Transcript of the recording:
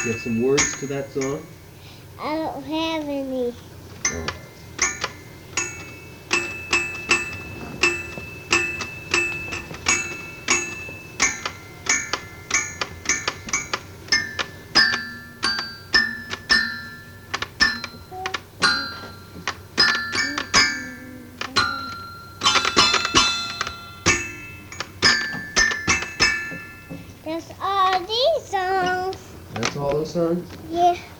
You have some words to that song? I don't have any. Oh. That's all these songs. That's all those songs? Yeah.